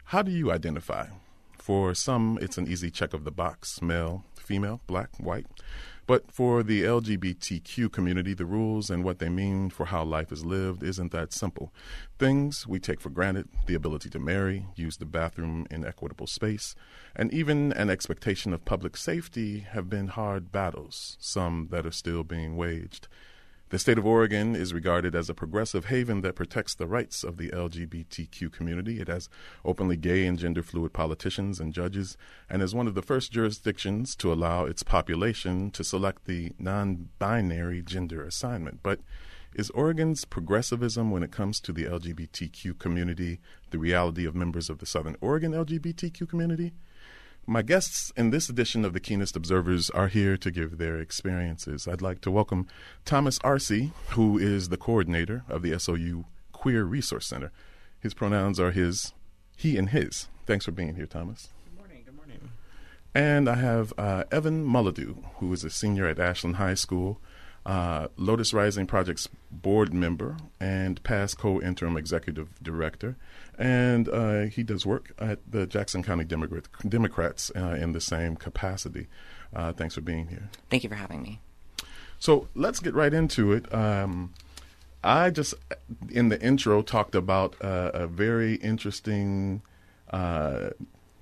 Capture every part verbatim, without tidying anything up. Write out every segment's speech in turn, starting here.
how do you identify? For some, it's an easy check of the box, male, female, black, white. But for the L G B T Q community, the rules and what they mean for how life is lived isn't that simple. Things we take for granted, the ability to marry, use the bathroom in equitable space, and even an expectation of public safety have been hard battles, some that are still being waged. The state of Oregon is regarded as a progressive haven that protects the rights of the L G B T Q community. It has openly gay and gender-fluid politicians and judges, and is one of the first jurisdictions to allow its population to select the non-binary gender assignment. But is Oregon's progressivism when it comes to the L G B T Q community the reality of members of the Southern Oregon L G B T Q community? My guests in this edition of the Keenest Observers are here to give their experiences. I'd like to welcome Thomas Arce, who is the coordinator of the S O U Queer Resource Center. His pronouns are his, he, and his. Thanks for being here, Thomas. Good morning. Good morning. And I have uh, Evan Mulladoo, who is a senior at Ashland High School, uh, Lotus Rising Project's board member, and past co-interim executive director. And uh, he does work at the Jackson County Democrat, Democrats uh, in the same capacity. Uh, thanks for being here. Thank you for having me. So let's get right into it. Um, I just, in the intro, talked about uh, a very interesting, uh,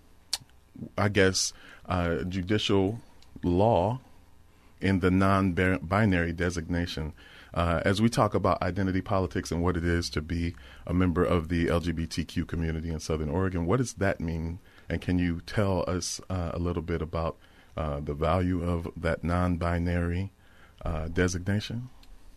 I guess, uh, judicial law in the non-binary designation. Uh, as we talk about identity politics and what it is to be a member of the L G B T Q community in Southern Oregon, what does that mean? And can you tell us uh, a little bit about uh, the value of that non-binary uh, designation?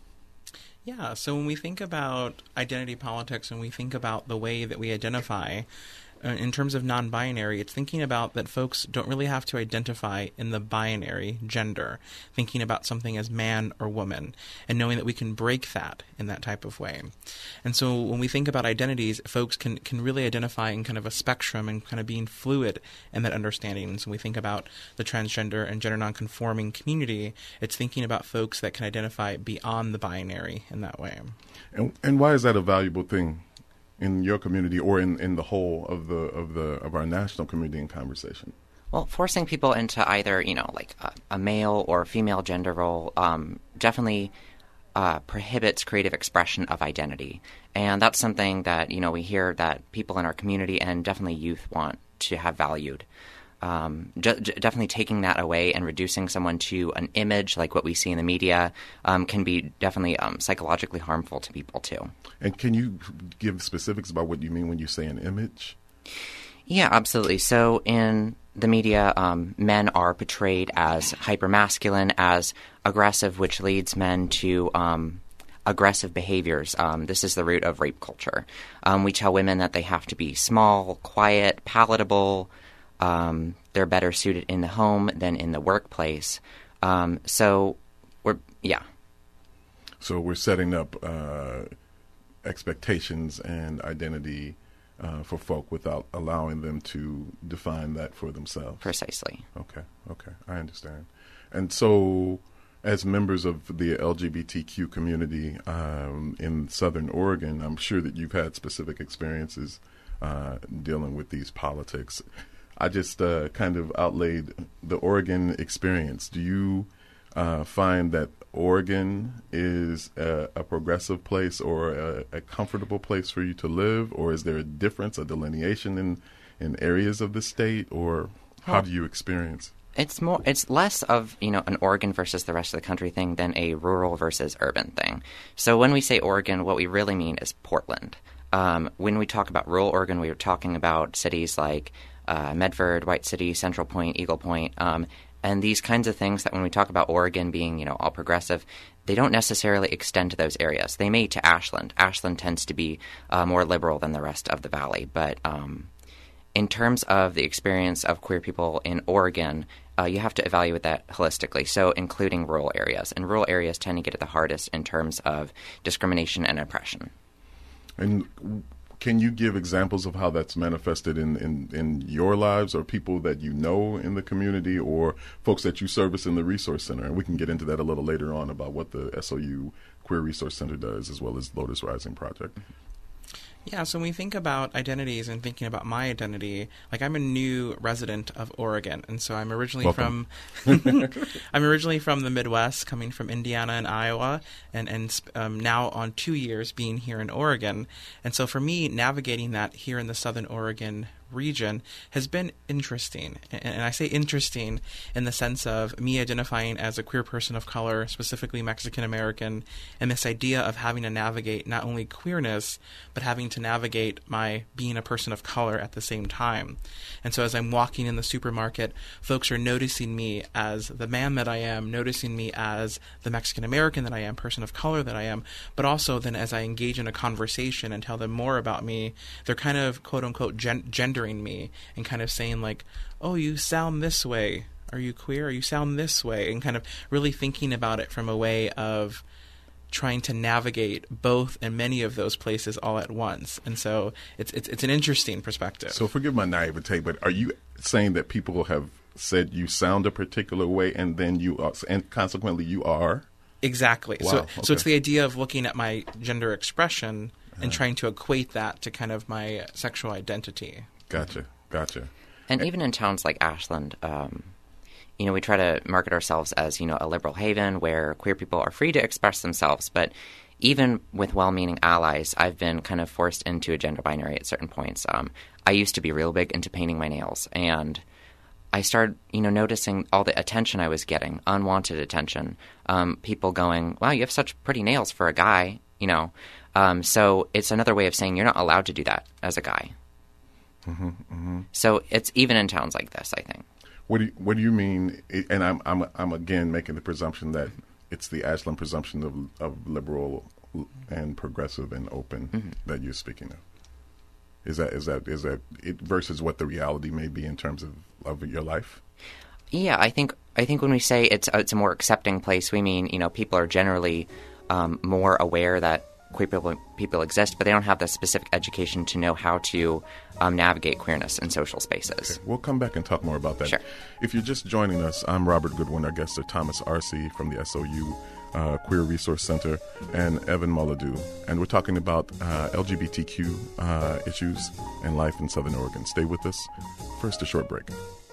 Yeah, so when we think about identity politics and we think about the way that we identify, uh, in terms of non-binary, it's thinking about that folks don't really have to identify in the binary gender, thinking about something as man or woman, and knowing that we can break that in that type of way. And so when we think about identities, folks can, can really identify in kind of a spectrum and kind of being fluid in that understanding. And so when we think about the transgender and gender nonconforming community, it's thinking about folks that can identify beyond the binary in that way. And, and why is that a valuable thing in your community or in, in the whole of the of the of our national community in conversation? Well, forcing people into either, you know, like a, a male or female gender role um, definitely uh, prohibits creative expression of identity. And that's something that, you know, we hear that people in our community and definitely youth want to have valued. Um, d- d- definitely taking that away and reducing someone to an image like what we see in the media um, can be definitely um, psychologically harmful to people too. And can you give specifics about what you mean when you say an image? Yeah, absolutely. So in the media, um, men are portrayed as hypermasculine, as aggressive, which leads men to um, aggressive behaviors. Um, this is the root of rape culture. Um, we tell women that they have to be small, quiet, palatable. Um, they're better suited in the home than in the workplace. Um, so we're, yeah. So we're setting up uh, expectations and identity uh, for folk without allowing them to define that for themselves. Precisely. Okay, okay, I understand. And so as members of the L G B T Q community um, in Southern Oregon, I'm sure that you've had specific experiences uh, dealing with these politics. I just uh, kind of outlaid the Oregon experience. Do you uh, find that Oregon is a, a progressive place or a, a comfortable place for you to live, or is there a difference, a delineation in, in areas of the state, or how do you experience? It's more. It's less of, you know, an Oregon versus the rest of the country thing than a rural versus urban thing. So when we say Oregon, what we really mean is Portland. Um, when we talk about rural Oregon, we are talking about cities like Uh, Medford, White City, Central Point, Eagle Point, um, and these kinds of things that when we talk about Oregon being, you know, all progressive, they don't necessarily extend to those areas. They may to Ashland. Ashland tends to be uh, more liberal than the rest of the valley. But um, in terms of the experience of queer people in Oregon, uh, you have to evaluate that holistically, so including rural areas. And rural areas tend to get it the hardest in terms of discrimination and oppression. And can you give examples of how that's manifested in, in, in your lives or people that you know in the community or folks that you service in the Resource Center? And we can get into that a little later on about what the S O U Queer Resource Center does as well as Lotus Rising Project. Yeah, so when we think about identities and thinking about my identity, like I'm a new resident of Oregon, and so I'm originally Welcome. from I'm originally from the Midwest, coming from Indiana and Iowa, and and um, now on two years being here in Oregon, and so for me navigating that here in the Southern Oregon region has been interesting. And I say interesting in the sense of me identifying as a queer person of color, specifically Mexican American, and this idea of having to navigate not only queerness, but having to navigate my being a person of color at the same time. And so as I'm walking in the supermarket, folks are noticing me as the man that I am, noticing me as the Mexican American that I am, person of color that I am, but also then as I engage in a conversation and tell them more about me, they're kind of quote unquote gen- gender me and kind of saying like, oh, you sound this way. Are you queer? Or you sound this way? And kind of really thinking about it from a way of trying to navigate both and many of those places all at once. And so it's it's, it's an interesting perspective. So forgive my naivete, but are you saying that people have said you sound a particular way and then you are, and consequently you are? Exactly. Wow, so okay. so it's the idea of looking at my gender expression and uh-huh. trying to equate that to kind of my sexual identity. Gotcha, gotcha. And even in towns like Ashland, um, you know, we try to market ourselves as, you know, a liberal haven where queer people are free to express themselves. But even with well-meaning allies, I've been kind of forced into a gender binary at certain points. Um, I used to be real big into painting my nails, and I started, you know, noticing all the attention I was getting, unwanted attention. Um, people going, wow, you have such pretty nails for a guy, you know. Um, so it's another way of saying you're not allowed to do that as a guy. Mm-hmm, mm-hmm. So it's even in towns like this, I think. What do you, what do you mean? And I'm I'm I'm again making the presumption that it's the Ashland presumption of of liberal and progressive and open mm-hmm. that you're speaking of. Is that is that is that it versus what the reality may be in terms of, of your life? Yeah, I think I think when we say it's it's a more accepting place, we mean, you know, people are generally um, more aware that queer people, people exist, but they don't have the specific education to know how to um, navigate queerness in social spaces. Okay. We'll come back and talk more about that. Sure. If you're just joining us, I'm Robert Goodwin. Our guests are Thomas Arce from the S O U uh, Queer Resource Center and Evan Mulladoo. And we're talking about uh, L G B T Q uh, issues and life in Southern Oregon. Stay with us. First, a short break.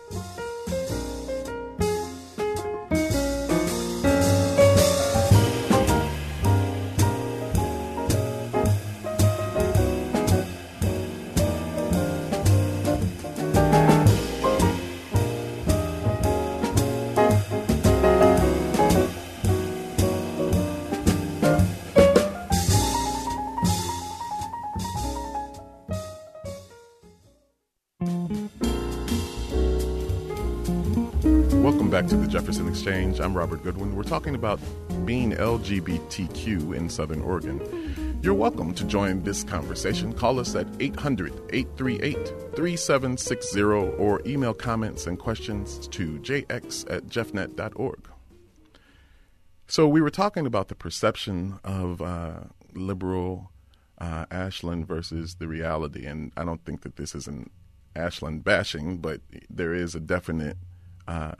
Back to the Jefferson Exchange. I'm Robert Goodwin. We're talking about being L G B T Q in Southern Oregon. You're welcome to join this conversation. Call us at eight hundred, eight three eight, three seven six zero or email comments and questions to j x at jeffnet dot org. So we were talking about the perception of uh, liberal uh, Ashland versus the reality, and I don't think that this is an Ashland bashing, but there is a definite uh,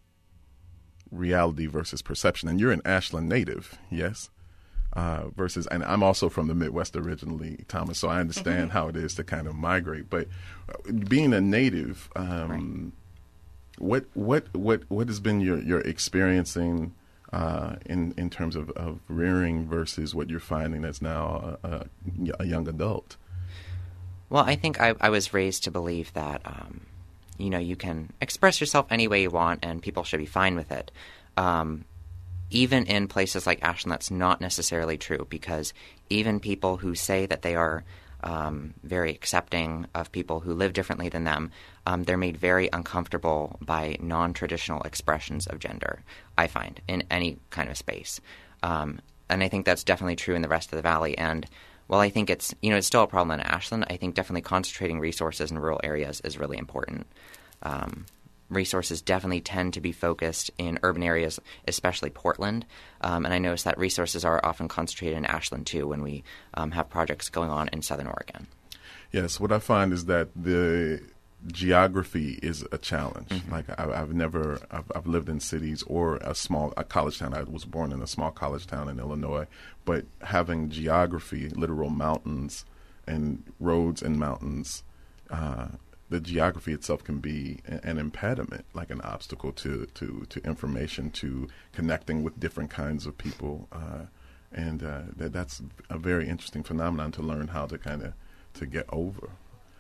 reality versus perception. And you're an Ashland native, yes? Uh, versus, and I'm also from the Midwest originally, Thomas, so I understand mm-hmm. how it is to kind of migrate. But being a native, um, right. what what what what has been your your experiencing uh, in in terms of, of rearing versus what you're finding as now a, a young adult? Well, I think I, I was raised to believe that. Um, You know, you can express yourself any way you want, and people should be fine with it. Um, even in places like Ashland, that's not necessarily true, because even people who say that they are um, very accepting of people who live differently than them, um, they're made very uncomfortable by non-traditional expressions of gender, I find, in any kind of space. Um, and I think that's definitely true in the rest of the valley. And while I think it's, you know, it's still a problem in Ashland, I think definitely concentrating resources in rural areas is really important. Um, resources definitely tend to be focused in urban areas, especially Portland. Um, and I notice that resources are often concentrated in Ashland, too, when we um, have projects going on in Southern Oregon. Yes, what I find is that the geography is a challenge. Mm-hmm. Like I, I've never, I've, I've lived in cities or a small a college town. I was born in a small college town in Illinois, but having geography, literal mountains and roads and mountains, uh, the geography itself can be an impediment, like an obstacle to, to, to information, to connecting with different kinds of people. Uh, and uh, that, that's a very interesting phenomenon to learn how to kind of to get over.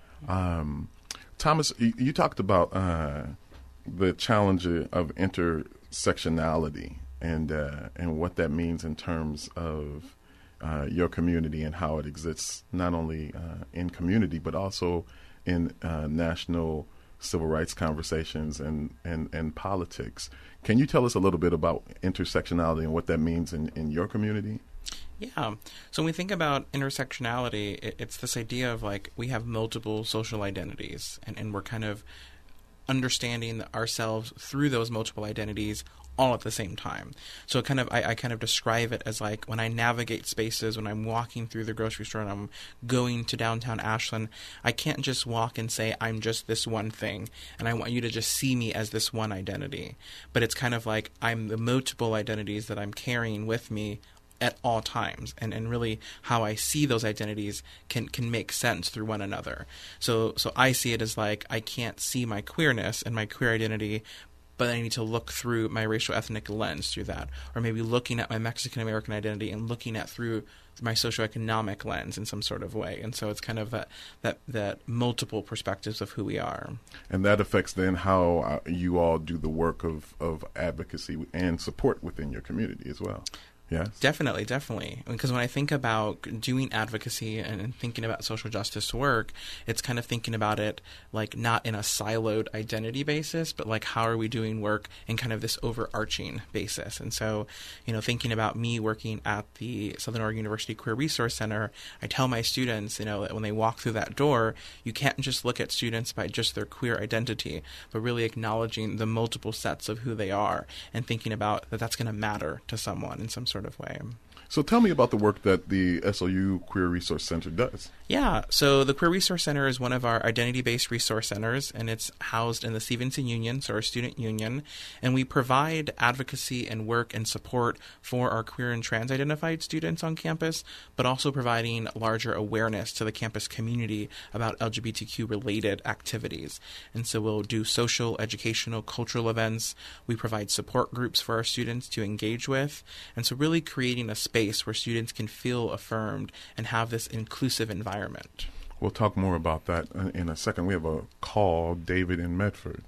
Um, Thomas, you, you talked about uh, the challenge of intersectionality and uh, and what that means in terms of uh, your community and how it exists not only uh, in community but also in uh, national civil rights conversations and, and, and politics. Can you tell us a little bit about intersectionality and what that means in, in your community? Yeah. So when we think about intersectionality, it, it's this idea of like we have multiple social identities and, and we're kind of understanding ourselves through those multiple identities all at the same time. So kind of, I, I kind of describe it as like when I navigate spaces, when I'm walking through the grocery store and I'm going to downtown Ashland, I can't just walk and say I'm just this one thing and I want you to just see me as this one identity. But it's kind of like I'm the multiple identities that I'm carrying with me at all times, and, and really how I see those identities can, can make sense through one another. So so I see it as like I can't see my queerness and my queer identity, but I need to look through my racial ethnic lens through that, or maybe looking at my Mexican American identity and looking at through my socioeconomic lens in some sort of way. And so it's kind of that that, that multiple perspectives of who we are. And that affects then how uh, you all do the work of, of advocacy and support within your community as well. Yes. Definitely, definitely. Because when I think about doing advocacy and thinking about social justice work, it's kind of thinking about it like not in a siloed identity basis, but like how are we doing work in kind of this overarching basis. And so, you know, thinking about me working at the Southern Oregon University Queer Resource Center, I tell my students, you know, that when they walk through that door, you can't just look at students by just their queer identity, but really acknowledging the multiple sets of who they are and thinking about that that's going to matter to someone in some sort of way. So tell me about the work that the S O U Queer Resource Center does. Yeah, so the Queer Resource Center is one of our identity-based resource centers, and it's housed in the Stevenson Union, so our student union, and we provide advocacy and work and support for our queer and trans-identified students on campus, but also providing larger awareness to the campus community about L G B T Q-related activities. And so we'll do social, educational, cultural events. We provide support groups for our students to engage with, and so really creating a space where students can feel affirmed and have this inclusive environment. We'll talk more about that in a second. We have a call, David in Medford.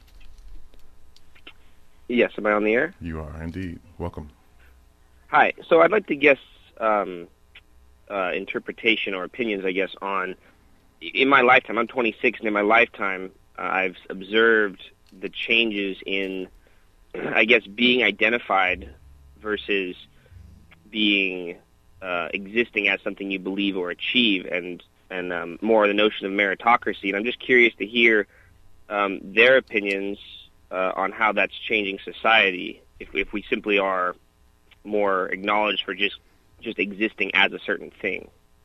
Yes, am I on the air? You are indeed. Welcome. Hi. So I'd like to guess um, uh, interpretation or opinions, I guess, on, in my lifetime, I'm twenty-six, and in my lifetime, uh, I've observed the changes in, I guess, being identified versus being uh, existing as something you believe or achieve, and and um, more the notion of meritocracy. And I'm just curious to hear um, their opinions uh, on how that's changing society. If if we simply are more acknowledged for just just existing as a certain thing.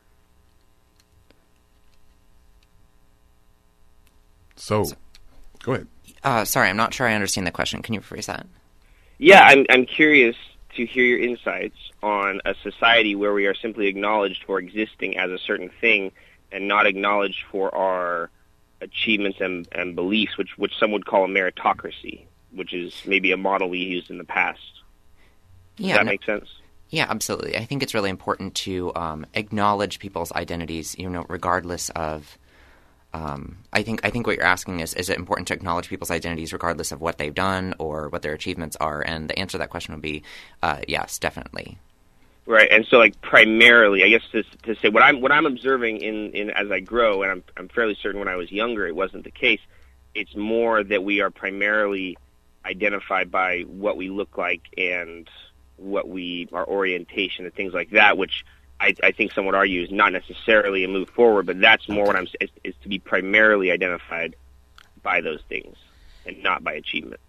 So, go ahead. Uh, sorry, I'm not sure I understand the question. Can you rephrase that? Yeah, I'm I'm curious to hear your insights on a society where we are simply acknowledged for existing as a certain thing and not acknowledged for our achievements and, and beliefs, which, which some would call a meritocracy, which is maybe a model we used in the past. Does Yeah, that no, make sense? Yeah, absolutely. I think it's really important to um, acknowledge people's identities, you know, regardless of Um, I think I think what you're asking is, is it important to acknowledge people's identities regardless of what they've done or what their achievements are? And the answer to that question would be uh, yes, definitely. Right, and so like primarily, I guess to, to say what I'm what I'm observing in, in as I grow, and I'm I'm fairly certain when I was younger it wasn't the case. It's more that we are primarily identified by what we look like and what we our orientation and things like that, which I, I think some would argue is not necessarily a move forward, but that's more what I'm is, is to be primarily identified by those things and not by achievement.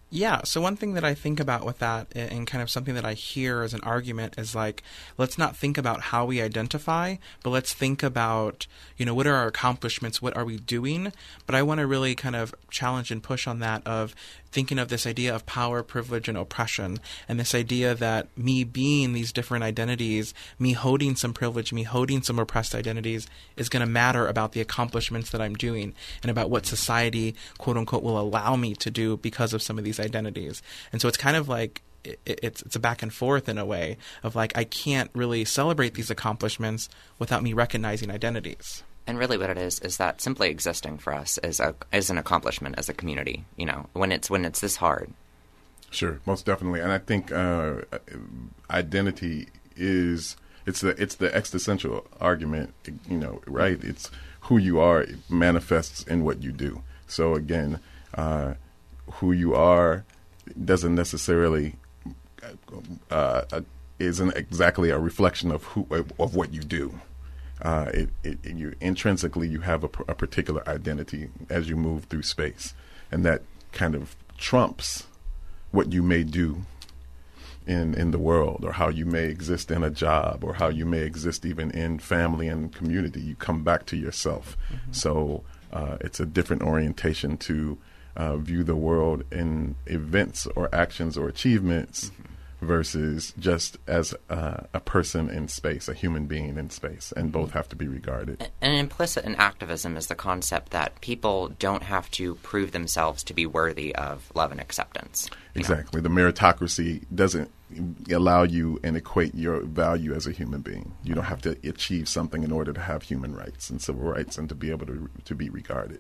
Yeah, so one thing that I think about with that, and kind of something that I hear as an argument, is like, let's not think about how we identify, but let's think about, you know, what are our accomplishments, what are we doing? But I want to really kind of challenge and push on that of thinking of this idea of power, privilege, and oppression, and this idea that me being these different identities, me holding some privilege, me holding some oppressed identities, is going to matter about the accomplishments that I'm doing and about what society, quote unquote, will allow me to do because of some of these identities. And so it's kind of like it, it's it's a back and forth in a way of like, I can't really celebrate these accomplishments without me recognizing identities. And really what it is is that simply existing for us is a is an accomplishment as a community, you know, when it's when it's this hard. Sure, most definitely. And I think uh, identity is it's the it's the existential argument, you know, right? It's who you are, it manifests in what you do. So again, uh, who you are doesn't necessarily uh, isn't exactly a reflection of who of what you do. Uh, it, it, it, you intrinsically you have a, a particular identity as you move through space, and that kind of trumps what you may do in in the world, or how you may exist in a job, or how you may exist even in family and community. You come back to yourself. Mm-hmm. So uh, it's a different orientation to uh, view the world in events or actions or achievements. Mm-hmm. Versus just as uh, a person in space, a human being in space, and both have to be regarded. And implicit in activism is the concept that people don't have to prove themselves to be worthy of love and acceptance. Exactly. Know? The meritocracy doesn't allow you and equate your value as a human being. You don't have to achieve something in order to have human rights and civil rights and to be able to to be regarded.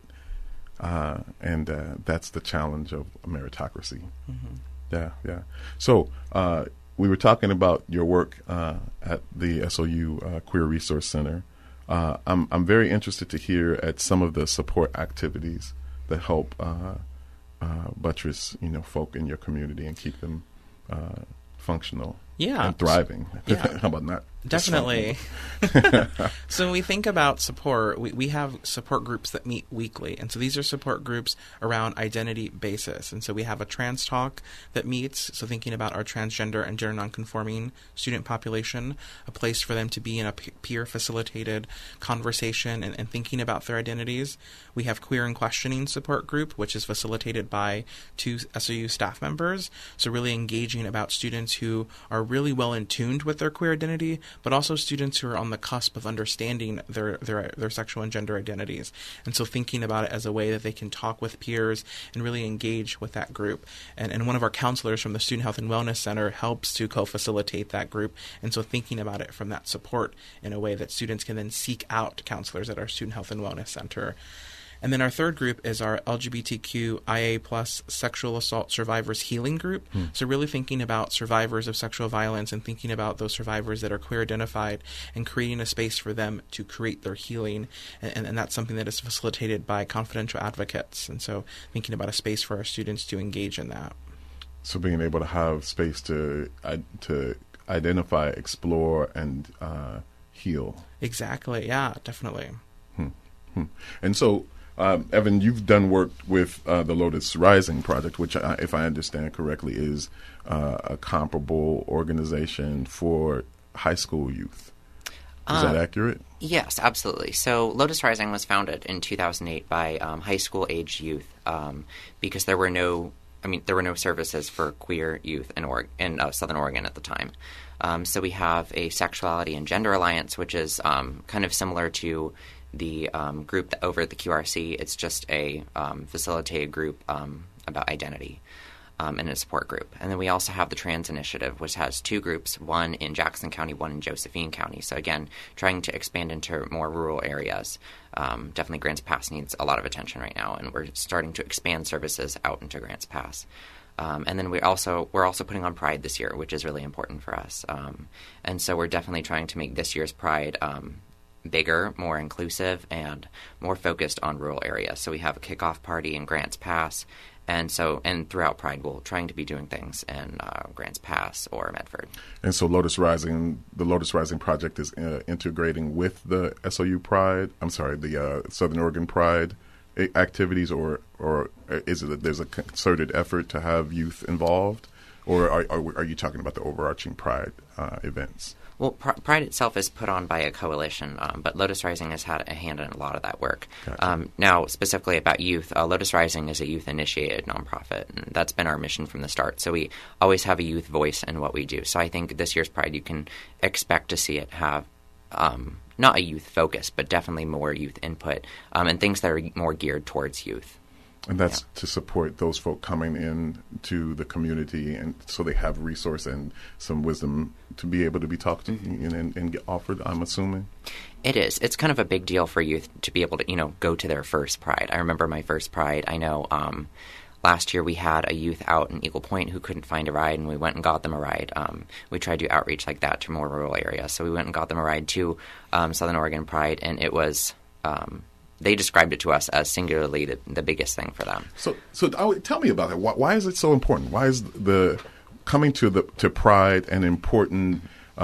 Uh, and uh, that's the challenge of meritocracy. Mm-hmm. Yeah, yeah. So uh, we were talking about your work uh, at the S O U uh, Queer Resource Center. Uh, I'm I'm very interested to hear at some of the support activities that help uh, uh, buttress, you know, folk in your community and keep them uh, functional. Yeah. And thriving. Yeah. How about not? Definitely. So when we think about support, we, we have support groups that meet weekly. And so these are support groups around identity basis. And so we have a trans talk that meets, so thinking about our transgender and gender nonconforming student population, a place for them to be in a peer facilitated conversation and, and thinking about their identities. We have queer and questioning support group, which is facilitated by two S O U staff members. So really engaging about students who are really well in tuned with their queer identity, but also students who are on the cusp of understanding their, their their sexual and gender identities. And so thinking about it as a way that they can talk with peers and really engage with that group. And, and one of our counselors from the Student Health and Wellness Center helps to co-facilitate that group. And so thinking about it from that support in a way that students can then seek out counselors at our Student Health and Wellness Center. And then our third group is our L G B T Q I A plus sexual assault survivors healing group. Hmm. So really thinking about survivors of sexual violence and thinking about those survivors that are queer identified and creating a space for them to create their healing. And, and that's something that is facilitated by confidential advocates. And so thinking about a space for our students to engage in that. So being able to have space to uh, to identify, explore, and uh, heal. Exactly. Yeah, definitely. Hmm. Hmm. And so, Um, Evan, you've done work with uh, the Lotus Rising Project, which, uh, if I understand correctly, is uh, a comparable organization for high school youth. Is uh, that accurate? Yes, absolutely. So Lotus Rising was founded in two thousand eight by um, high school age youth um, because there were no, I mean, there were no services for queer youth in, or- in uh, Southern Oregon at the time. Um, so we have a Sexuality and Gender Alliance, which is um, kind of similar to the um, group that over at the Q R C. It's just a um, facilitated group um, about identity um, and a support group. And then we also have the Trans Initiative, which has two groups, one in Jackson County, one in Josephine County. So again, trying to expand into more rural areas. Um, definitely Grants Pass needs a lot of attention right now, and we're starting to expand services out into Grants Pass. Um, and then we also we're also putting on Pride this year, which is really important for us. Um, and so we're definitely trying to make this year's Pride um, bigger, more inclusive, and more focused on rural areas. So we have a kickoff party in Grants Pass, and so and throughout Pride, we're trying to be doing things in uh, Grants Pass or Medford. And so Lotus Rising, the Lotus Rising Project is uh, integrating with the S O U Pride. I'm sorry, the uh, Southern Oregon Pride a- activities, or or is it that there's a concerted effort to have youth involved, or are are, are you talking about the overarching Pride uh, events? Well, Pr- Pride itself is put on by a coalition, um, but Lotus Rising has had a hand in a lot of that work. Gotcha. Um, now, specifically about youth, uh, Lotus Rising is a youth-initiated nonprofit, and that's been our mission from the start. So we always have a youth voice in what we do. So I think this year's Pride, you can expect to see it have um, not a youth focus, but definitely more youth input um, and things that are more geared towards youth. And that's Yeah. to support those folk coming in to the community, and so they have resource and some wisdom to be able to be talked to Mm-hmm. and, and, and get offered, I'm assuming. It is. It's kind of a big deal for youth to be able to, you know, go to their first Pride. I remember my first Pride. I know um, last year we had a youth out in Eagle Point who couldn't find a ride, and we went and got them a ride. Um, we tried to do outreach like that to more rural areas. So we went and got them a ride to um, Southern Oregon Pride, and it was... Um, they described it to us as singularly the, the biggest thing for them. So, so I would- tell me about that. Why, why is it so important? Why is the coming to the to Pride an important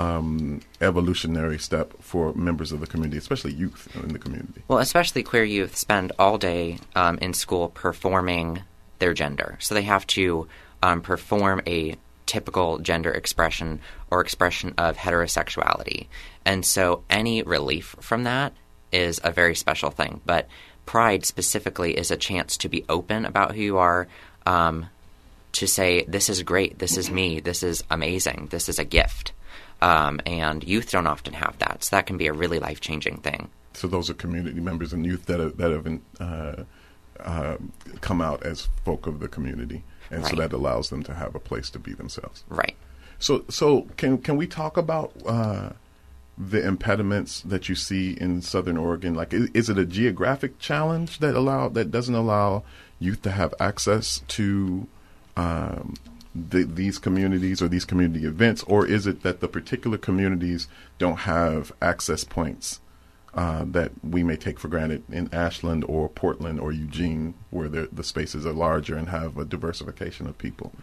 um, evolutionary step for members of the community, especially youth in the community? Well, especially queer youth spend all day um, in school performing their gender. So they have to um, perform a typical gender expression or expression of heterosexuality. And so any relief from that is a very special thing. But Pride specifically is a chance to be open about who you are, um, to say, this is great, this is me, this is amazing, this is a gift. Um, and youth don't often have that. So that can be a really life-changing thing. So those are community members and youth that have, that have uh, uh, come out as folk of the community, and so Right. that allows them to have a place to be themselves. Right. So, so can can we talk about uh, the impediments that you see in Southern Oregon? Like, is, is it a geographic challenge that allow that doesn't allow youth to have access to um, the, these communities or these community events, or is it that the particular communities don't have access points uh, that we may take for granted in Ashland or Portland or Eugene, where the, the spaces are larger and have a diversification of people?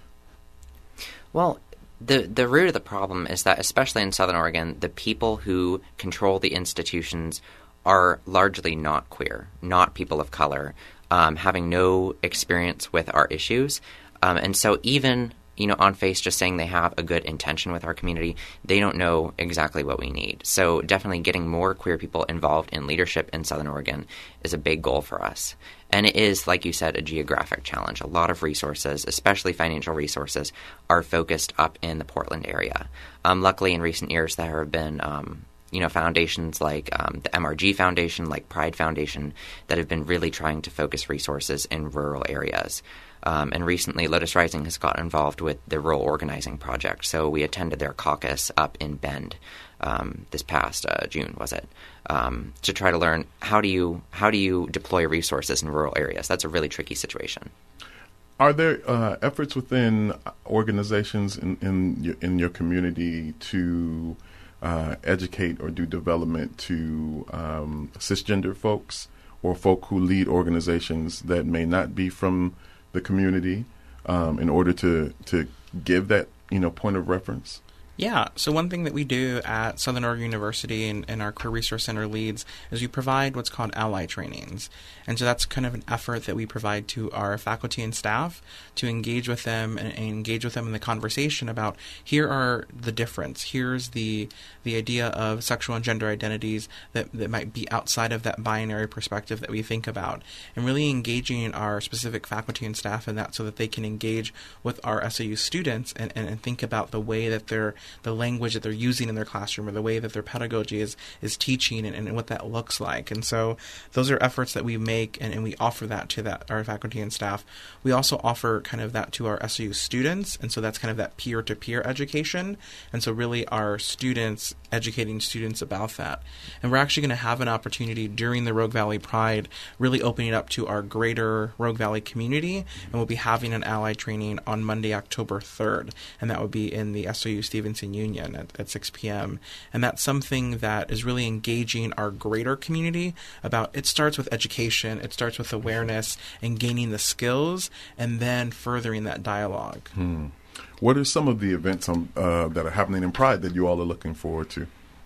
Well, the the root of the problem is that, especially in Southern Oregon, the people who control the institutions are largely not queer, not people of color, um, having no experience with our issues. Um, and so even, you know, on face just saying they have a good intention with our community, they don't know exactly what we need. So definitely getting more queer people involved in leadership in Southern Oregon is a big goal for us. And it is, like you said, a geographic challenge. A lot of resources, especially financial resources, are focused up in the Portland area. Um, luckily, in recent years, there have been um, you know, foundations like um, the M R G Foundation, like Pride Foundation, that have been really trying to focus resources in rural areas. Um, and recently, Lotus Rising has got involved with the Rural Organizing Project. So we attended their caucus up in Bend um, this past uh, June, was it? Um, to try to learn how do you how do you deploy resources in rural areas. That's a really tricky situation. Are there uh, efforts within organizations in in your, in your community to uh, educate or do development to um, cisgender folks or folk who lead organizations that may not be from the community, um, in order to to give that, you know, point of reference? Yeah, so one thing that we do at Southern Oregon University and, and our Career Resource Center leads is we provide what's called ally trainings. And so that's kind of an effort that we provide to our faculty and staff to engage with them and, and engage with them in the conversation about, here are the difference. Here's the the idea of sexual and gender identities that, that might be outside of that binary perspective that we think about. And really engaging our specific faculty and staff in that so that they can engage with our S A U students and, and, and think about the way that they're the language that they're using in their classroom or the way that their pedagogy is, is teaching and, and what that looks like. And so those are efforts that we make, and, and we offer that to that our faculty and staff. We also offer kind of that to our S A U students, and so that's kind of that peer-to-peer education. And so really our students educating students about that. And we're actually going to have an opportunity during the Rogue Valley Pride really opening up to our greater Rogue Valley community, and we'll be having an ally training on Monday, October third, and that would be in the S A U Stevenson Union at, at six p.m. And that's something that is really engaging our greater community about, it starts with education, it starts with awareness and gaining the skills, and then furthering that dialogue. Hmm. What are some of the events um, uh, that are happening in Pride that you all are looking forward to?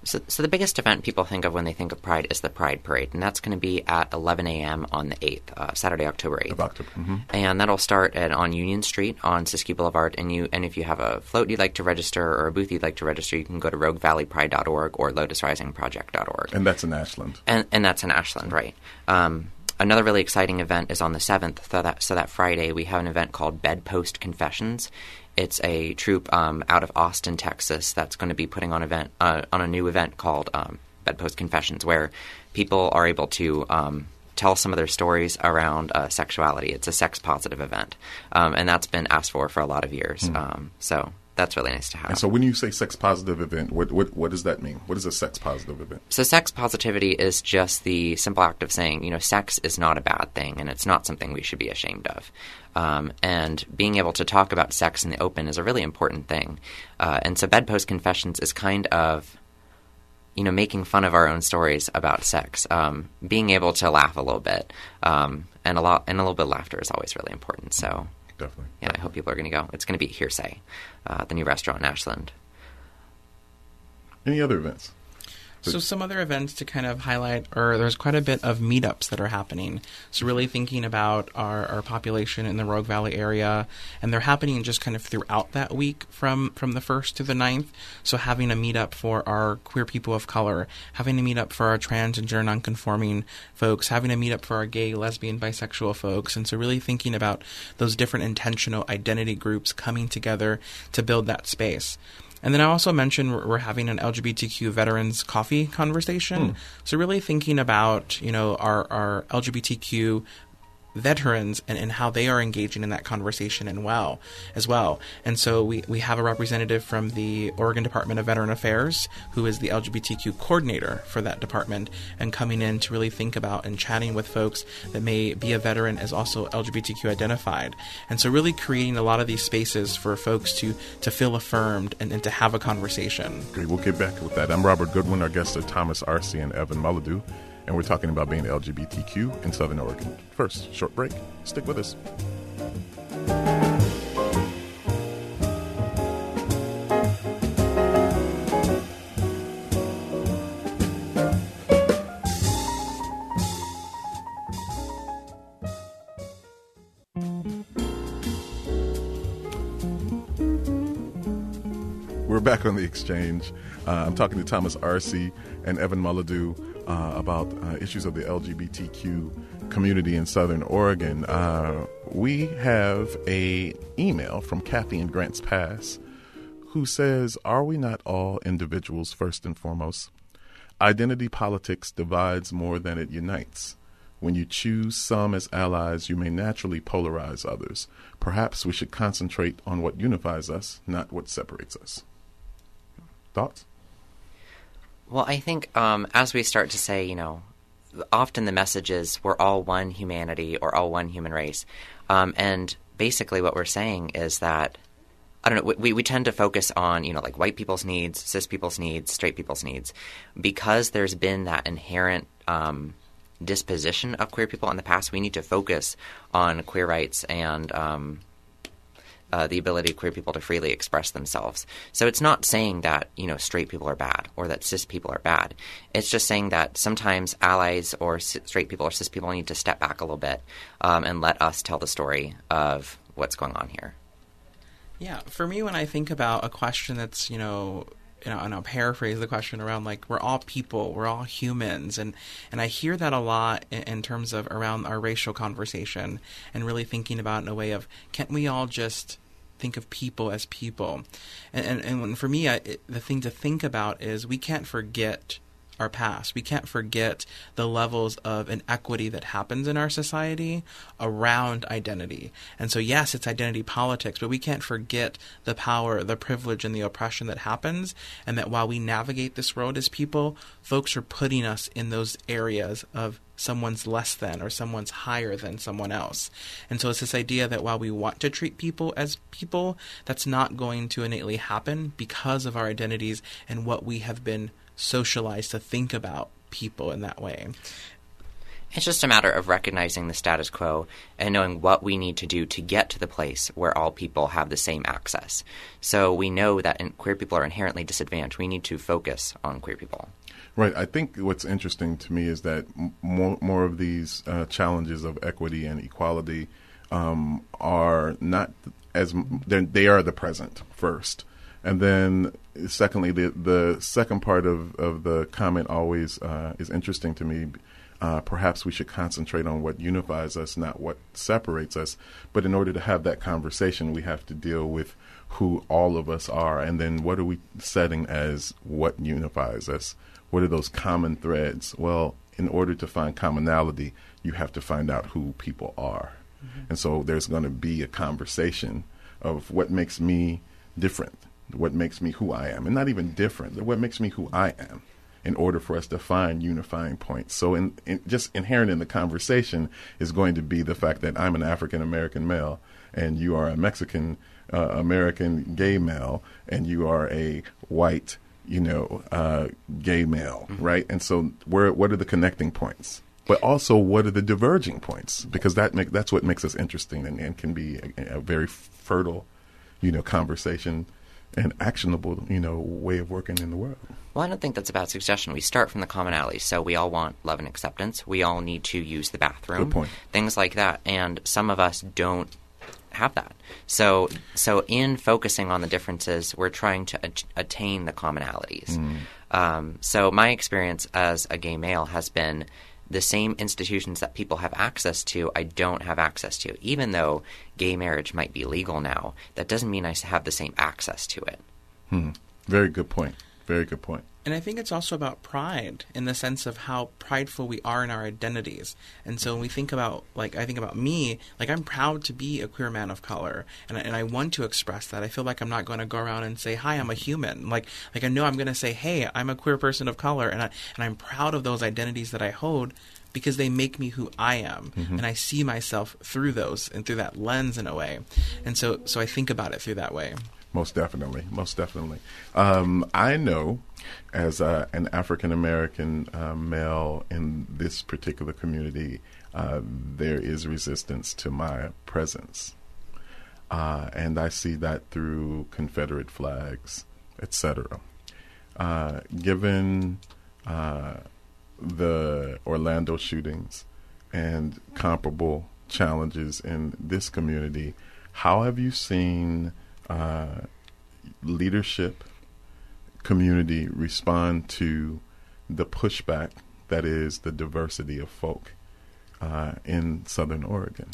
So, so the biggest event people think of when they think of Pride is the Pride Parade, and that's going to be at eleven a.m. on the eighth, uh, Saturday, October eighth. Of October. Mm-hmm. And that'll start at, on Union Street on Siskiyou Boulevard. And you, and if you have a float you'd like to register or a booth you'd like to register, you can go to rogue valley pride dot org or lotus rising project dot org. And that's in Ashland. And, and that's in Ashland, right. Um, another really exciting event is on the seventh, so that, so that Friday we have an event called Bedpost Confessions. It's a troupe um, out of Austin, Texas, that's going to be putting on event uh, on a new event called um, Bedpost Confessions, where people are able to um, tell some of their stories around uh, sexuality. It's a sex-positive event, um, and that's been asked for for a lot of years. Mm. Um, so that's really nice to have. And so when you say sex-positive event, what, what what does that mean? What is a sex-positive event? So sex positivity is just the simple act of saying, you know, sex is not a bad thing, and it's not something we should be ashamed of. Um, and being able to talk about sex in the open is a really important thing. Uh, and so Bedpost Confessions is kind of, you know, making fun of our own stories about sex, um, being able to laugh a little bit, um, and a lot, and a little bit of laughter is always really important. So, definitely, yeah, definitely. I hope people are going to go. It's going to be at Hearsay, uh, the new restaurant in Ashland. Any other events? So some other events to kind of highlight, or there's quite a bit of meetups that are happening. So really thinking about our, our population in the Rogue Valley area, and they're happening just kind of throughout that week from, from the first to the ninth. So having a meetup for our queer people of color, having a meetup for our trans and gender nonconforming folks, having a meetup for our gay, lesbian, bisexual folks. And so really thinking about those different intentional identity groups coming together to build that space. And then I also mentioned we're having an L G B T Q veterans coffee conversation. Mm. So really thinking about, you know, our, our L G B T Q veterans and, and how they are engaging in that conversation and well as well. And so we, we have a representative from the Oregon Department of Veteran Affairs who is the L G B T Q coordinator for that department, and coming in to really think about and chatting with folks that may be a veteran as also L G B T Q identified. And so really creating a lot of these spaces for folks to, to feel affirmed and, and to have a conversation. Great. We'll get back with that. I'm Robert Goodwin. Our guests are Thomas Arce and Evan Mulladu. And we're talking about being L G B T Q in Southern Oregon. First, short break. Stick with us. We're back on The Exchange. Uh, I'm talking to Thomas Arce and Evan Mulladu uh, about uh, issues of the L G B T Q community in Southern Oregon. Uh, we have a email from Kathy in Grants Pass who says, "Are we not all individuals first and foremost? Identity politics divides more than it unites. When you choose some as allies, you may naturally polarize others. Perhaps we should concentrate on what unifies us, not what separates us." Thoughts? Well, I think um, as we start to say, you know, often the message is we're all one humanity or all one human race. Um, and basically what we're saying is that, I don't know, we, we tend to focus on, you know, like white people's needs, cis people's needs, straight people's needs, because there's been that inherent um, disposition of queer people in the past. We need to focus on queer rights and um Uh, the ability of queer people to freely express themselves. So it's not saying that, you know, straight people are bad or that cis people are bad. It's just saying that sometimes allies or c- straight people or cis people need to step back a little bit um, and let us tell the story of what's going on here. Yeah, for me, when I think about a question that's, you know, you know, and I'll paraphrase the question around, like, we're all people, we're all humans, and, and I hear that a lot in, in terms of around our racial conversation, and really thinking about in a way of, can't we all just think of people as people? And and, and when, for me, I, it, the thing to think about is we can't forget our past. We can't forget the levels of inequity that happens in our society around identity. And so, yes, it's identity politics, but we can't forget the power, the privilege, and the oppression that happens, and that while we navigate this world as people, folks are putting us in those areas of someone's less than or someone's higher than someone else. And so it's this idea that while we want to treat people as people, that's not going to innately happen because of our identities and what we have been socialized to think about people in that way. It's just a matter of recognizing the status quo and knowing what we need to do to get to the place where all people have the same access. So we know that in, queer people are inherently disadvantaged. We need to focus on queer people. Right. I think what's interesting to me is that more, more of these uh, challenges of equity and equality um, are not as they are the present first. And then secondly, the, the second part of, of the comment always uh, is interesting to me. Uh, perhaps we should concentrate on what unifies us, not what separates us. But in order to have that conversation, we have to deal with who all of us are. And then what are we setting as what unifies us? What are those common threads? Well, in order to find commonality, you have to find out who people are. Mm-hmm. And so there's going to be a conversation of what makes me different, what makes me who I am, and not even different, what makes me who I am, in order for us to find unifying points. So in, in just inherent in the conversation is going to be the fact that I'm an African-American male and you are a Mexican uh, American gay male and you are a white, you know, uh, gay male, mm-hmm. right? And so where what are the connecting points? But also what are the diverging points? Because that make, that's what makes us interesting and, and can be a, a very fertile, you know, conversation and actionable, you know, way of working in the world. Well, I don't think that's a bad suggestion. We start from the commonality. So we all want love and acceptance. We all need to use the bathroom. Good point. Things like that. And some of us don't have that. So so in focusing on the differences, we're trying to a- attain the commonalities. Mm. Um, so my experience as a gay male has been the same institutions that people have access to, I don't have access to. Even though gay marriage might be legal now, that doesn't mean I have the same access to it. Hmm. Very good point. Very good point. And I think it's also about pride in the sense of how prideful we are in our identities. And so when we think about, like, I think about me, like, I'm proud to be a queer man of color. And I, and I want to express that. I feel like I'm not going to go around and say, hi, I'm a human. Like, like I know I'm going to say, hey, I'm a queer person of color. And, I, and I'm proud of those identities that I hold because they make me who I am. Mm-hmm. And I see myself through those and through that lens in a way. And so, so I think about it through that way. Most definitely. Most definitely. Um, I know as uh, an African-American uh, male in this particular community, uh, there is resistance to my presence. Uh, and I see that through Confederate flags, et cetera. Uh, given uh, the Orlando shootings and comparable challenges in this community, how have you seen Uh, leadership, community respond to the pushback that is the diversity of folk uh, in Southern Oregon?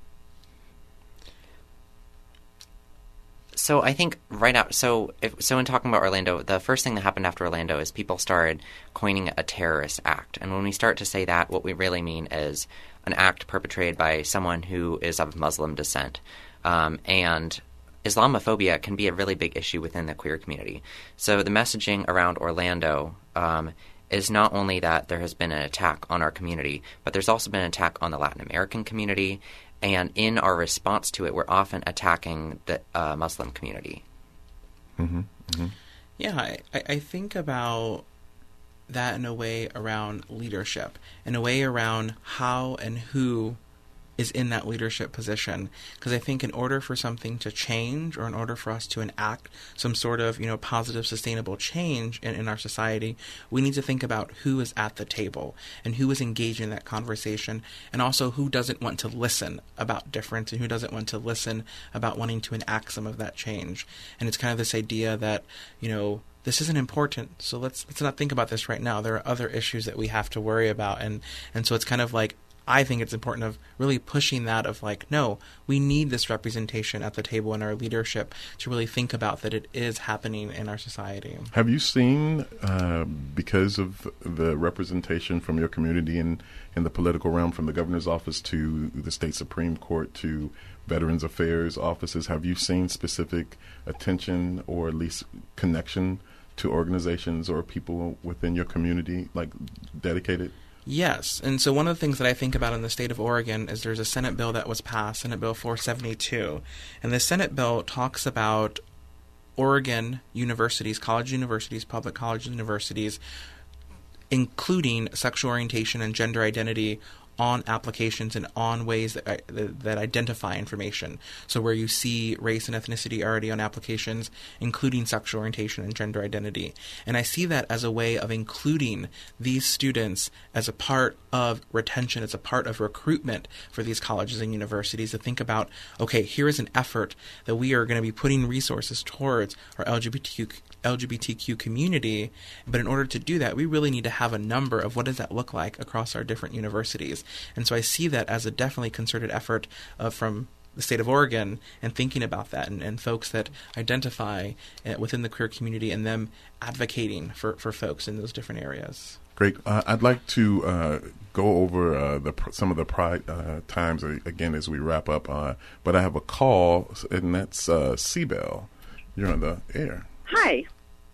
So I think right out, so if, so in talking about Orlando, the first thing that happened after Orlando is people started coining a terrorist act. And when we start to say that, what we really mean is an act perpetrated by someone who is of Muslim descent. Um, and Islamophobia can be a really big issue within the queer community. So the messaging around Orlando um, is not only that there has been an attack on our community, but there's also been an attack on the Latin American community. And in our response to it, we're often attacking the uh, Muslim community. Mm-hmm. Mm-hmm. Yeah, I, I think about that in a way around leadership, in a way around how and who is in that leadership position. Because I think in order for something to change, or in order for us to enact some sort of, you know, positive, sustainable change in, in our society, we need to think about who is at the table and who is engaged in that conversation, and also who doesn't want to listen about difference and who doesn't want to listen about wanting to enact some of that change. And it's kind of this idea that, you know, this isn't important, so let's let's not think about this right now. There are other issues that we have to worry about. And, and so it's kind of like, I think it's important of really pushing that of like, no, we need this representation at the table in our leadership to really think about that it is happening in our society. Have you seen, uh, because of the representation from your community in, in the political realm, from the governor's office to the state Supreme Court to Veterans Affairs offices, have you seen specific attention or at least connection to organizations or people within your community, like dedicated? Yes. And so one of the things that I think about in the state of Oregon is there's a Senate bill that was passed, Senate Bill four seventy-two. And the Senate bill talks about Oregon universities, college universities, public college universities, including sexual orientation and gender identity on applications and on ways that, that that identify information. So where you see race and ethnicity already on applications, including sexual orientation and gender identity. And I see that as a way of including these students as a part of retention, as a part of recruitment for these colleges and universities, to think about, okay, here is an effort that we are going to be putting resources towards our L G B T Q L G B T Q community, but in order to do that, we really need to have a number of what does that look like across our different universities. And so I see that as a definitely concerted effort uh, from the state of Oregon, and thinking about that, and, and folks that identify uh, within the queer community, and them advocating for, for folks in those different areas. Great. Uh, I'd like to uh, go over uh, the some of the pride uh, times uh, again as we wrap up, uh, but I have a call, and that's uh, C-Bell. You're on the air. Hi.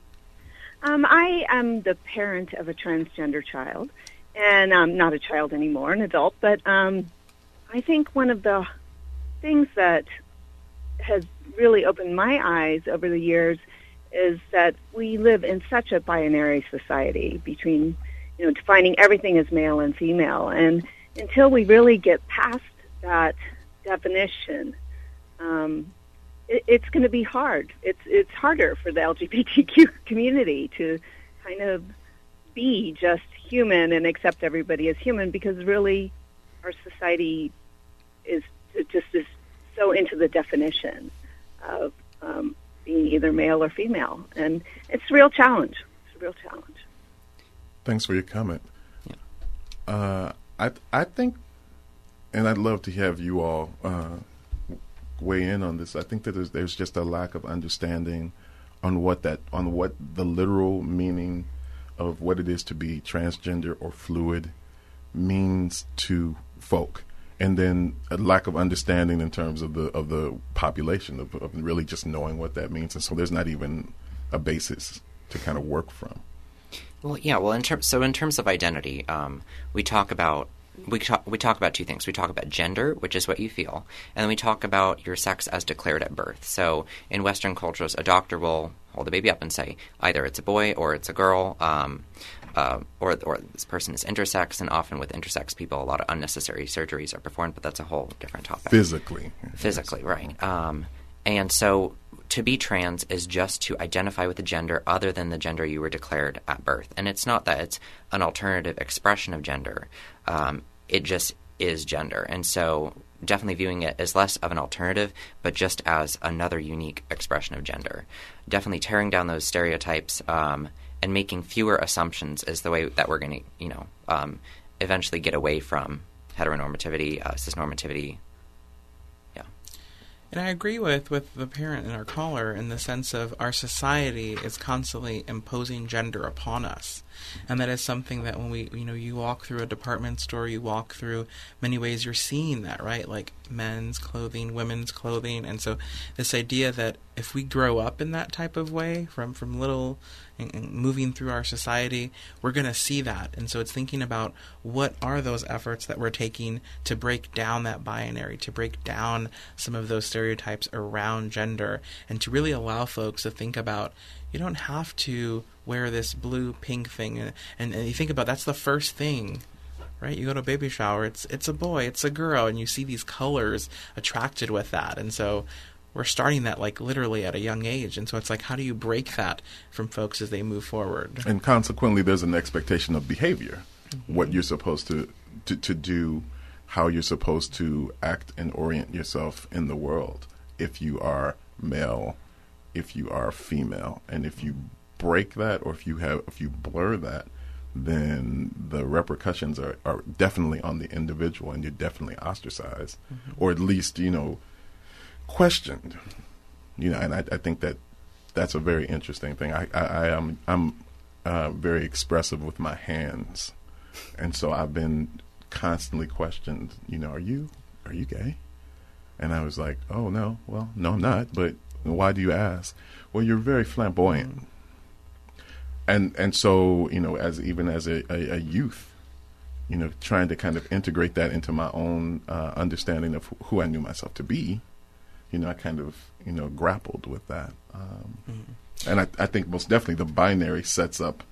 Um, I am the parent of a transgender child, and I'm not a child anymore, an adult, but um, I think one of the things that has really opened my eyes over the years is that we live in such a binary society between, you know, defining everything as male and female, and until we really get past that definition, um, it's going to be hard. It's it's harder for the L G B T Q community to kind of be just human and accept everybody as human, because really our society is just is so into the definition of um, being either male or female, and it's a real challenge. It's a real challenge. Thanks for your comment. Yeah. Uh, I I think, and I'd love to have you all Uh, weigh in on this. I think that there's, there's just a lack of understanding on what that on what the literal meaning of what it is to be transgender or fluid means to folk, and then a lack of understanding in terms of the of the population of, of really just knowing what that means, and so there's not even a basis to kind of work from. Well, yeah. Well, in terms so in terms of identity, um, we talk about. We talk, we talk about two things. We talk about gender, which is what you feel, and then we talk about your sex as declared at birth. So in Western cultures, a doctor will hold the baby up and say either it's a boy or it's a girl, um, uh, or or this person is intersex, and often with intersex people, a lot of unnecessary surgeries are performed, but that's a whole different topic. Physically. Physically, right. Um, and so to be trans is just to identify with a gender other than the gender you were declared at birth. And it's not that it's an alternative expression of gender. Um, it just is gender. And so definitely viewing it as less of an alternative, but just as another unique expression of gender. Definitely tearing down those stereotypes um, and making fewer assumptions is the way that we're going to, you know, um, eventually get away from heteronormativity, uh, cisnormativity. Yeah. And I agree with, with the parent and our caller in the sense of our society is constantly imposing gender upon us. And that is something that when we, you know, you walk through a department store, you walk through many ways, you're seeing that, right? Like men's clothing, women's clothing. And so this idea that if we grow up in that type of way from, from little and, and moving through our society, we're going to see that. And so it's thinking about what are those efforts that we're taking to break down that binary, to break down some of those stereotypes around gender, and to really allow folks to think about, you don't have to wear this blue pink thing, and, and, and you think about that's the first thing, right? You go to a baby shower, it's it's a boy, it's a girl, and you see these colors attracted with that. And so we're starting that like literally at a young age. And so it's like, how do you break that from folks as they move forward? And consequently, there's an expectation of behavior, mm-hmm. what you're supposed to, to, to do, how you're supposed to act and orient yourself in the world if you are male, if you are female. And if you break that, or if you have if you blur that, then the repercussions are, are definitely on the individual, and you're definitely ostracized, mm-hmm. or at least, you know, questioned. You know, and I, I think that that's a very interesting thing. I, I, I am I'm uh, very expressive with my hands, and so I've been constantly questioned. You know, are you are you gay? And I was like, oh no, well no I'm not. But why do you ask? Well, you're very flamboyant. Mm-hmm. And and so, you know, as even as a, a, a youth, you know, trying to kind of integrate that into my own uh, understanding of who I knew myself to be, you know, I kind of, you know, grappled with that. Um, mm-hmm. And I, I think most definitely the binary sets up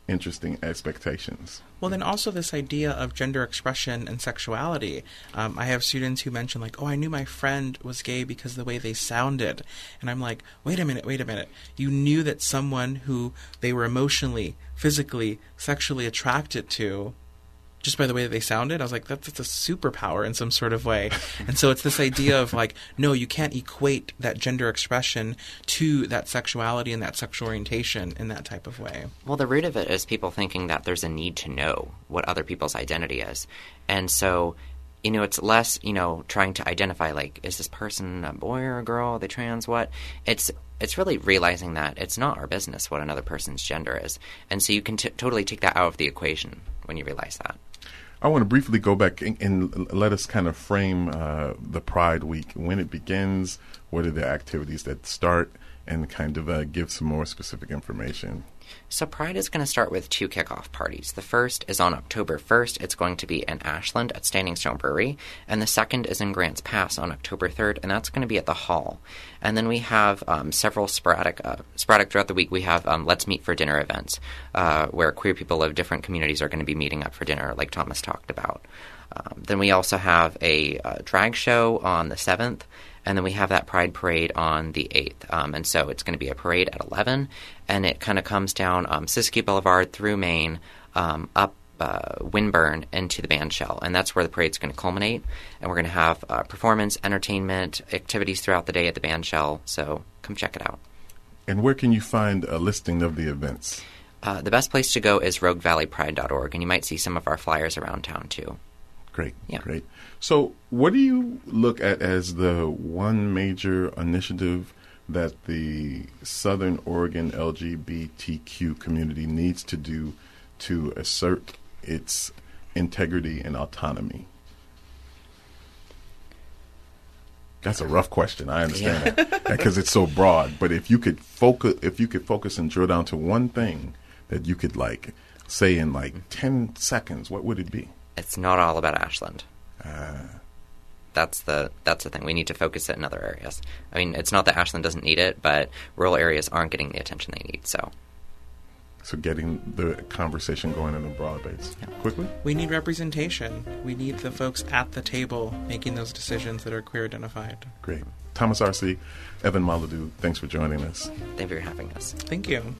interesting expectations. Well, then also this idea of gender expression and sexuality. Um, I have students who mention like, oh, I knew my friend was gay because of the way they sounded. And I'm like, wait a minute, wait a minute. You knew that someone who they were emotionally, physically, sexually attracted to just by the way that they sounded? I was like, that's, that's a superpower in some sort of way. And so it's this idea of like, no, you can't equate that gender expression to that sexuality and that sexual orientation in that type of way. Well, the root of it is people thinking that there's a need to know what other people's identity is. And so, you know, it's less, you know, trying to identify, like, is this person a boy or a girl? Are they trans? What? It's it's really realizing that it's not our business what another person's gender is. And so you can t- totally take that out of the equation when you realize that. I want to briefly go back and, and let us kind of frame uh, the Pride Week, when it begins, what are the activities that start, and kind of uh, give some more specific information. So Pride is going to start with two kickoff parties. The first is on October first. It's going to be in Ashland at Standing Stone Brewery. And the second is in Grants Pass on October third, and that's going to be at the Hall. And then we have um, several sporadic uh, sporadic throughout the week. We have um, Let's Meet for Dinner events, uh, where queer people of different communities are going to be meeting up for dinner, like Thomas talked about. Um, then we also have a uh, drag show on the seventh. And then we have that Pride Parade on the eighth. Um, and so it's going to be a parade at eleven. And it kind of comes down um, Siskiyou Boulevard through Maine, um, up uh, Winburn into the Bandshell. And that's where the parade's going to culminate. And we're going to have uh, performance, entertainment, activities throughout the day at the Bandshell. So come check it out. And where can you find a listing of the events? Uh, the best place to go is rogue valley pride dot org. And you might see some of our flyers around town, too. Great, yeah. great. So what do you look at as the one major initiative that the Southern Oregon L G B T Q community needs to do to assert its integrity and autonomy? That's a rough question. I understand yeah. that because it's so broad. But if you could focus, if you could focus and drill down to one thing that you could like say in like ten seconds, what would it be? It's not all about Ashland. Uh, that's the that's the thing. We need to focus it in other areas. I mean, it's not that Ashland doesn't need it, but rural areas aren't getting the attention they need. So, so getting the conversation going in a broad base. Yeah. Quickly? We need representation. We need the folks at the table making those decisions that are queer identified. Great. Thomas Arce, Evan Maladu, thanks for joining us. Thank you for having us. Thank you.